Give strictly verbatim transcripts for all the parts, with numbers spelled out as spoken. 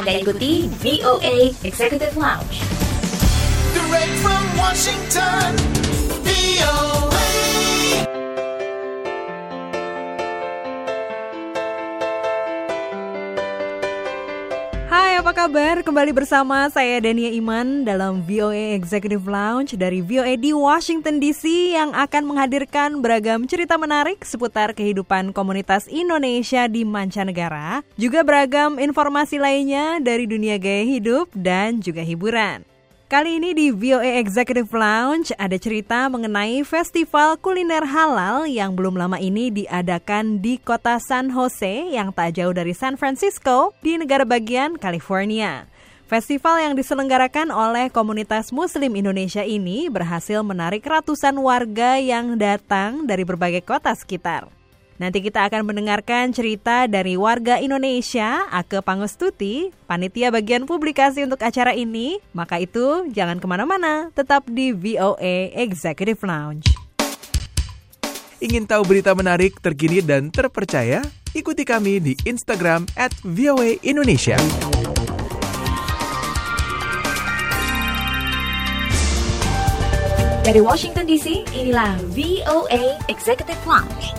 Anda ikuti V O A Executive Lounge. Direct from Washington, V O A. Hai, apa kabar? Kembali bersama saya Dania Iman dalam V O A Executive Lounge dari V O A di Washington D C yang akan menghadirkan beragam cerita menarik seputar kehidupan komunitas Indonesia di mancanegara, juga beragam informasi lainnya dari dunia gaya hidup dan juga hiburan. Kali ini di V O A Executive Lounge ada cerita mengenai festival kuliner halal yang belum lama ini diadakan di kota San Jose yang tak jauh dari San Francisco di negara bagian California. Festival yang diselenggarakan oleh komunitas Muslim Indonesia ini berhasil menarik ratusan warga yang datang dari berbagai kota sekitar. Nanti kita akan mendengarkan cerita dari warga Indonesia, Ake Pangestuti, panitia bagian publikasi untuk acara ini. Maka itu jangan kemana-mana, tetap di V O A Executive Lounge. Ingin tahu berita menarik, terkini dan terpercaya? Ikuti kami di Instagram at V O A Indonesia. Dari Washington D C, inilah V O A Executive Lounge.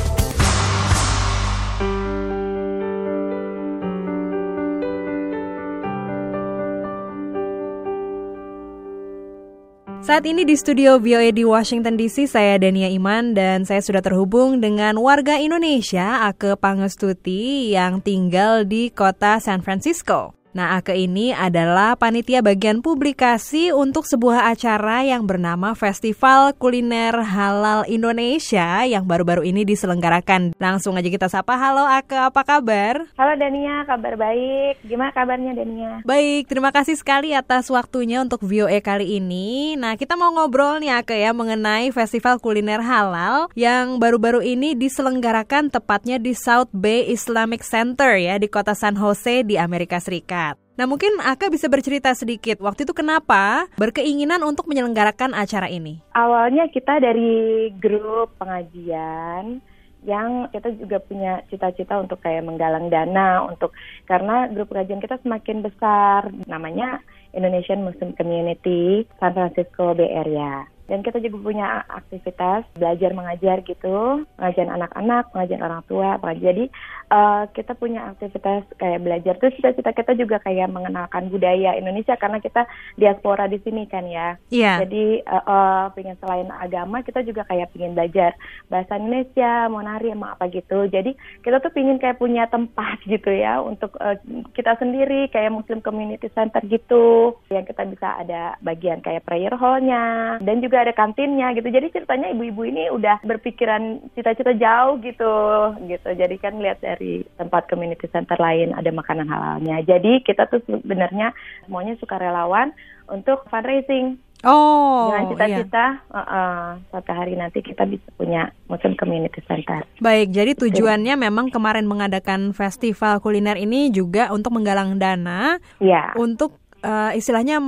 Saat ini di studio V O A di Washington D C, saya Dania Iman dan saya sudah terhubung dengan warga Indonesia, Ake Pangestuti yang tinggal di kota San Francisco. Nah, Ake ini adalah panitia bagian publikasi untuk sebuah acara yang bernama Festival Kuliner Halal Indonesia yang baru-baru ini diselenggarakan. Langsung aja kita sapa. Halo Ake, apa kabar? Halo Dania, kabar baik. Gimana kabarnya Dania? Baik, terima kasih sekali atas waktunya untuk V O A kali ini. Nah, kita mau ngobrol nih Ake ya mengenai Festival Kuliner Halal yang baru-baru ini diselenggarakan tepatnya di South Bay Islamic Center ya di kota San Jose di Amerika Serikat. Nah, mungkin Aka bisa bercerita sedikit, waktu itu kenapa berkeinginan untuk menyelenggarakan acara ini? Awalnya kita dari grup pengajian yang kita juga punya cita-cita untuk kayak menggalang dana untuk karena grup pengajian kita semakin besar, namanya Indonesian Muslim Community San Francisco Bay Area. Dan kita juga punya aktivitas belajar mengajar gitu, pengajian anak-anak, pengajian orang tua. Jadi uh, kita punya aktivitas kayak belajar. Terus cita-cita kita juga kayak mengenalkan budaya Indonesia karena kita diaspora di sini kan ya. Iya. Jadi uh, uh, pengen selain agama kita juga kayak pengen belajar bahasa Indonesia, mau nari, mau apa gitu. Jadi kita tuh pengen kayak punya tempat gitu ya untuk uh, kita sendiri kayak Muslim Community Center gitu. Yang kita bisa ada bagian kayak prayer hall-nya dan juga ada kantinnya gitu. Jadi ceritanya ibu-ibu ini udah berpikiran cita-cita jauh gitu gitu. Jadi kan lihat dari tempat community center lain ada makanan halalnya. Jadi kita tuh sebenarnya semuanya sukarelawan untuk fundraising. Oh, dengan cita-cita iya. uh, uh, suatu hari nanti kita bisa punya Muslim Community Center. Baik, jadi tujuannya gitu. Memang kemarin mengadakan festival kuliner ini juga untuk menggalang dana. Iya. Untuk Uh, istilahnya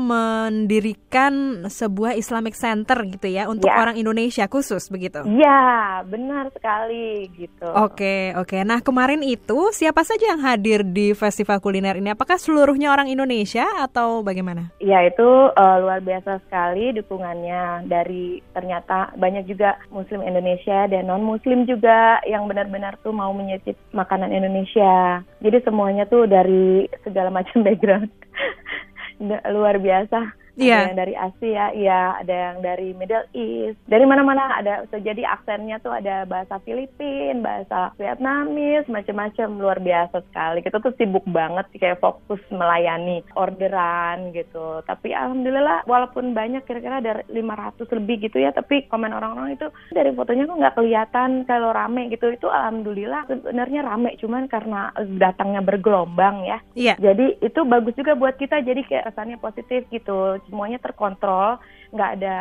mendirikan sebuah Islamic Center gitu ya untuk ya. Orang Indonesia khusus begitu. Iya, benar sekali gitu. Oke, oke. Nah, kemarin itu siapa saja yang hadir di festival kuliner ini? Apakah seluruhnya orang Indonesia atau bagaimana? Iya, itu uh, luar biasa sekali dukungannya dari ternyata banyak juga Muslim Indonesia dan non-Muslim juga yang benar-benar tuh mau menyicip makanan Indonesia. Jadi semuanya tuh dari segala macam background. Luar biasa. Yeah. Ada yang dari Asia, ya, ada yang dari Middle East, dari mana-mana ada. Jadi aksennya tuh ada bahasa Filipin, bahasa Vietnamese, macam-macam, luar biasa sekali. Kita tuh sibuk banget kayak fokus melayani orderan gitu. Tapi alhamdulillah walaupun banyak kira-kira ada lima ratus lebih gitu ya, tapi komen orang-orang itu dari fotonya kok nggak kelihatan kalau rame gitu. Itu alhamdulillah sebenarnya rame, cuman karena datangnya bergelombang ya. Iya. Yeah. Jadi itu bagus juga buat kita. Jadi kayak rasanya positif gitu. Semuanya terkontrol, nggak ada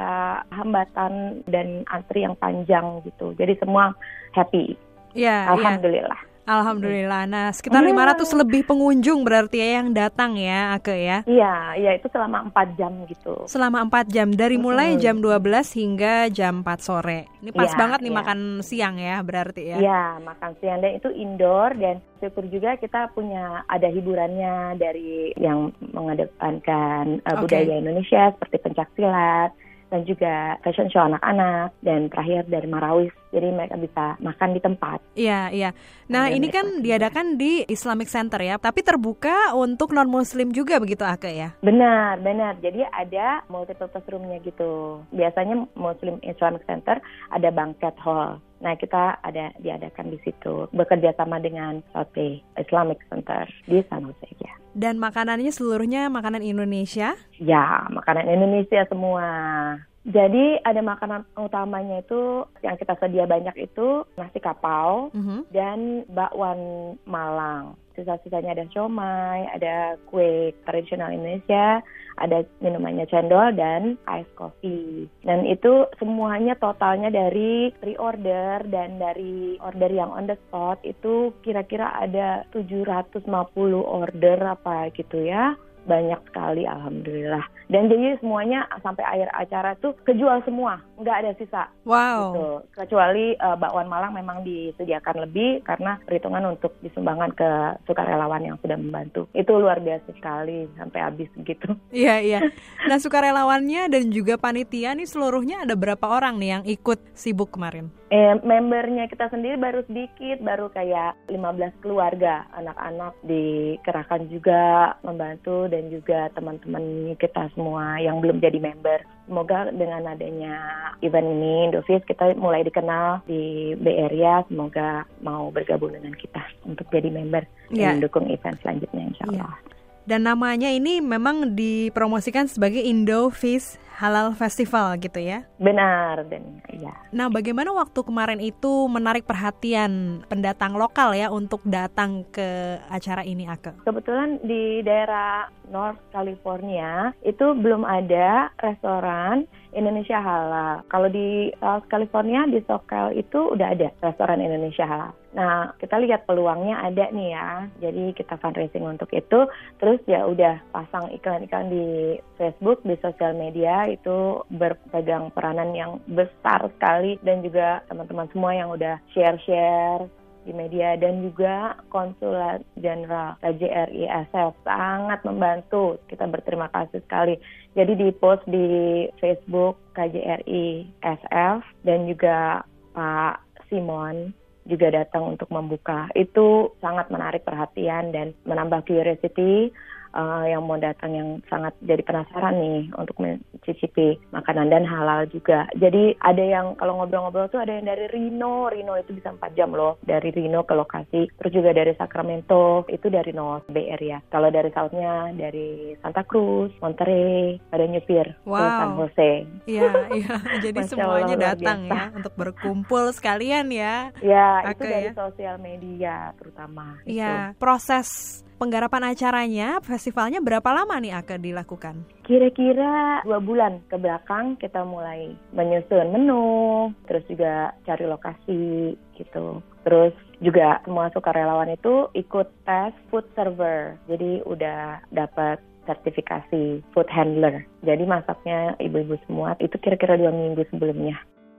hambatan dan antri yang panjang gitu. Jadi semua happy. Ya, alhamdulillah. Ya. Alhamdulillah. Nah, sekitar lima ratus lebih pengunjung berarti ya yang datang ya, Ake ya? Iya, iya itu selama empat jam gitu. Selama empat jam, dari mulai Mm-mm. jam dua belas hingga jam empat sore. Ini pas Iya, banget nih iya. makan siang ya berarti ya? Iya, makan siang dan itu indoor dan syukur juga kita punya ada hiburannya dari yang mengedepankan uh, Oke. budaya Indonesia seperti pencaksilat dan juga fashion show anak-anak dan terakhir dari Marawis. Jadi mereka bisa makan di tempat. Iya, iya. Nah, Ada ini kan menikmati. diadakan di Islamic Center ya, tapi terbuka untuk non-muslim juga begitu, Ake ya? Benar, benar. Jadi ada multi-purpose room-nya gitu. Biasanya Muslim Islamic Center ada banquet hall. Nah, kita ada diadakan di situ. Bekerja sama dengan South Bay Islamic Center di San Jose ya. Dan makanannya seluruhnya makanan Indonesia? Ya, makanan Indonesia semua. Jadi ada makanan utamanya itu yang kita sedia banyak itu nasi kapau Mhm. dan bakwan Malang. Sisa-sisanya ada siomay, ada kue tradisional Indonesia, ada minumannya cendol dan ice coffee. Dan itu semuanya totalnya dari pre-order dan dari order yang on the spot itu kira-kira ada tujuh ratus lima puluh order apa gitu ya. Banyak sekali alhamdulillah. Dan jadi semuanya sampai akhir acara tuh kejual semua, nggak ada sisa. Wow. Gitu. Kecuali uh, bakwan Malang memang disediakan lebih karena perhitungan untuk disumbangkan ke sukarelawan yang sudah membantu. Itu luar biasa sekali sampai habis gitu. Iya, iya. Nah, sukarelawannya dan juga panitia nih seluruhnya ada berapa orang nih yang ikut sibuk kemarin? Eh, membernya kita sendiri baru sedikit, baru kayak lima belas keluarga, anak-anak dikerahkan juga membantu dan juga teman-teman kita semua yang belum jadi member. Semoga dengan adanya event ini, Indovis kita mulai dikenal di Bay Area, semoga mau bergabung dengan kita untuk jadi member Ya. dan mendukung event selanjutnya insya Allah. Dan namanya ini memang dipromosikan sebagai Indovis Halal Festival gitu ya? Benar, dan ya. Nah, bagaimana waktu kemarin itu menarik perhatian pendatang lokal ya untuk datang ke acara ini, Ake? Kebetulan di daerah North California itu belum ada restoran Indonesia halal. Kalau di South California, di SoCal itu udah ada restoran Indonesia halal. Nah, kita lihat peluangnya ada nih ya. Jadi kita fundraising untuk itu. Terus ya udah pasang iklan-iklan di Facebook, di sosial media itu berpegang peranan yang besar sekali. Dan juga teman-teman semua yang udah share-share di media dan juga Konsulat Jenderal K J R I S F sangat membantu. Kita berterima kasih sekali. Jadi di post di Facebook K J R I S F dan juga Pak Simon juga datang untuk membuka. Itu sangat menarik perhatian dan menambah curiosity uh, yang mau datang yang sangat jadi penasaran nih untuk mencicipi makanan dan halal juga. Jadi ada yang kalau ngobrol-ngobrol tuh ada yang dari Reno, Reno itu bisa empat jam loh dari Reno ke lokasi. Terus juga dari Sacramento, itu dari North Bay Area. Kalau dari South-nya dari Santa Cruz, Monterey, ada nyupir ke Wow. San Jose. Iya, iya. Jadi Masya semuanya Allah, luar datang biasa. ya untuk berkumpul sekalian ya. Ya, itu Oke, dari ya. sosial media terutama. itu. Iya, proses penggarapan acaranya, festivalnya berapa lama nih Ake dilakukan? Kira-kira dua bulan ke belakang kita mulai menyusun menu, terus juga cari lokasi gitu. Terus juga semua sukarelawan itu ikut tes food server. Jadi udah dapat sertifikasi food handler. Jadi masaknya ibu-ibu semua itu kira-kira dua minggu sebelumnya.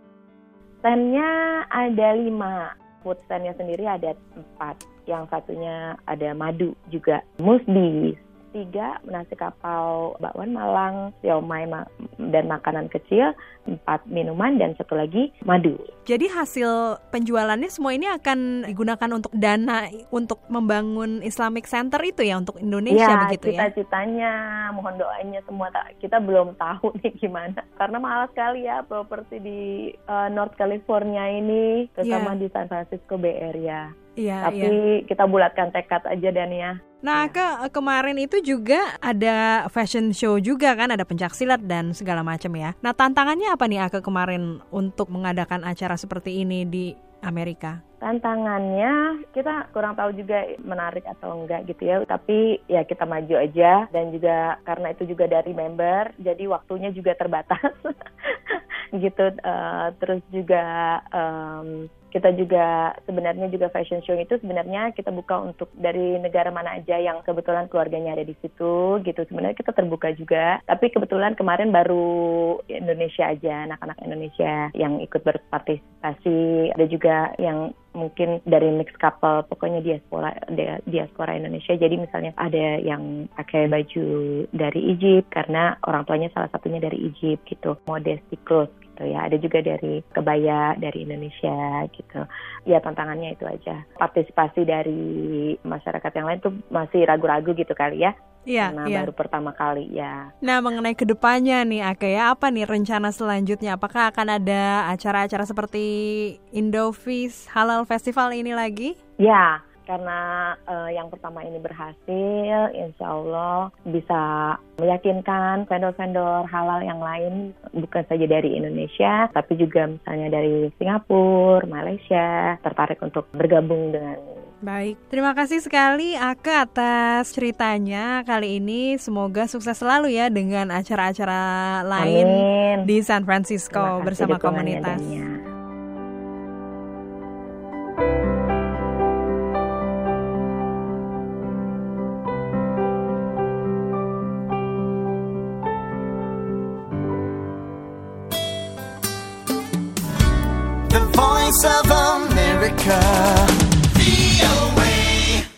Stand-nya ada lima. Food stand-nya sendiri ada empat. Yang satunya ada madu juga. Musbi. Tiga, nasi kapau, bakwan Malang, siomay ma- dan makanan kecil. Empat, minuman, dan satu lagi madu. Jadi hasil penjualannya semua ini akan digunakan untuk dana untuk membangun Islamic Center itu ya, untuk Indonesia begitu ya? Cita-citanya, mohon doanya semua. ta- Kita belum tahu nih gimana. Karena mahal sekali ya properti di uh, North California ini, terutama Iya. di San Francisco Bay Area. Iya, Tapi iya. kita bulatkan tekad aja dan ya. Nah, ke kemarin itu juga ada fashion show juga kan, ada pencaksilat dan segala macam ya. Nah, tantangannya apa nih Ake kemarin untuk mengadakan acara seperti ini di Amerika? Tantangannya kita kurang tahu juga menarik atau enggak gitu ya. Tapi ya kita maju aja dan juga karena itu juga dari member, jadi waktunya juga terbatas. gitu. Uh, terus juga um, kita juga sebenarnya juga fashion show itu sebenarnya kita buka untuk dari negara mana aja yang kebetulan keluarganya ada di situ gitu. Sebenarnya kita terbuka juga, tapi kebetulan kemarin baru Indonesia aja, anak-anak Indonesia yang ikut berpartisipasi. Ada juga yang mungkin dari mixed couple, pokoknya diaspora diaspora Indonesia. Jadi misalnya ada yang pakai baju dari Egypt karena orang tuanya salah satunya dari Egypt gitu, modesty clothes gitu ya. Ada juga dari kebaya dari Indonesia gitu. Ya tantangannya itu aja. Partisipasi dari masyarakat yang lain tuh masih ragu-ragu gitu kali ya. Iya, karena iya. baru pertama kali ya. Nah, mengenai kedepannya nih, Ake, ya apa nih rencana selanjutnya? Apakah akan ada acara-acara seperti Indovis Halal Festival ini lagi? Ya, karena uh, yang pertama ini berhasil, insya Allah bisa meyakinkan vendor-vendor halal yang lain, bukan saja dari Indonesia, tapi juga misalnya dari Singapura, Malaysia, tertarik untuk bergabung dengan. Baik, terima kasih sekali Ake atas ceritanya kali ini. Semoga sukses selalu ya dengan acara-acara lain Amin. di San Francisco bersama komunitas. Dania. The Voice of America, V O A.